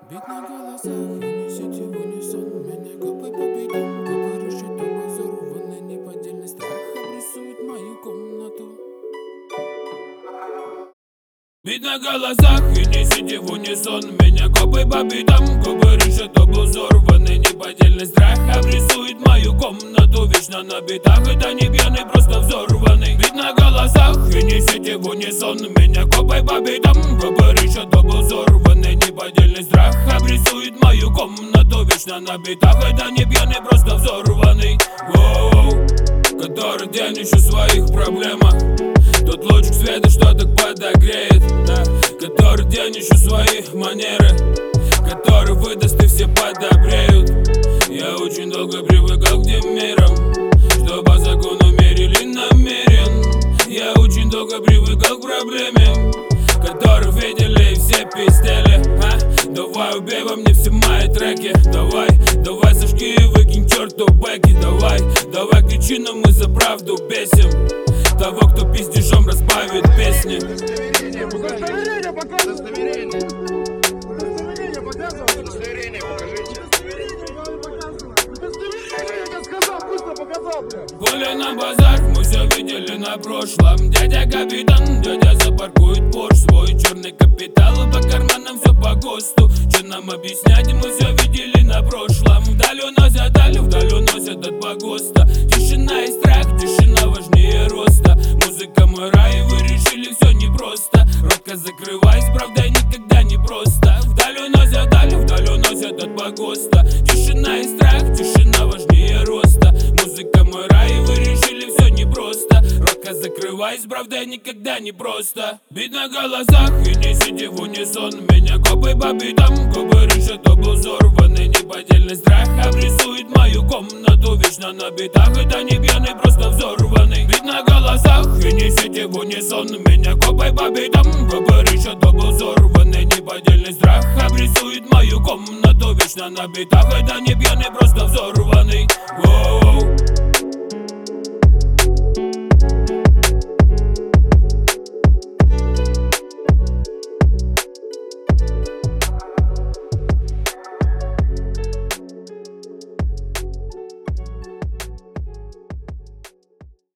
Бит на голосах и несете в унисон. Меня копы по битам, копы рушат обзор. Волны неподдельный страх обрисует мою комнату. Бит на голосах и несете в унисон. Меня копы по битам, копы рушат обзор. Волны неподдельный страх обрисует мою комнату. Вечно на битах, это не пьяный, просто взорванный. Бит на голосах и несете в унисон. Меня копы по битам, копы рушат обзор. Неподдельный страх обрисует мою комнату. Вечно на битах, это не пьяный, просто взорванный. Воу, который день еще в своих проблемах. Тот лучик света, что так подогреет, да. Который день еще в своих манеры, который выдаст и все подобреют. Я очень долго привыкал к тем мерам, что по закону мерили намерен. Я очень долго привыкал к проблеме, которых видели все пиздели. Давай убей во мне все мои треки. Давай сожги и выкинь черту бэки. Давай кричи, но мы за правду бесим того, кто пиздежом разбавит песни. Удостоверение покажи. Удостоверение покажите. Удостоверение, я сказал, быстро показал, бля. Гуляй на базар, мы все видели на прошлом. Дядя капитан, дядя запаркует Порш. Свой черный капитал, и по карманам все по ГОСТу. Че нам объяснять, мы все видели на прошлом. Вдаль уносят от погоста. Тишина и страх, тишина важнее роста. Музыка мой рай, вы решили все непросто. Ротка закрывайся, правда никогда не просто. Вдаль уносят от погоста. Тишина и страх, тишина важнее роста. Музыка мой рай, вы решили все непросто. Ротка закрывайся, правда никогда не просто. Бит на голосах и несите в унисон. Меня копы по битам, копы решат обзор. Волны неподдельный страх обрисует мою комнату. Вечно на битах, это не пьяный, просто взорванный. Бит на голосах и несите в унисон. Меня копы по битам, копы решат обзор. Волны неподдельный страх обрисует мою комнату. Вечно на битах, это не пьяный, просто взорванный. Воу.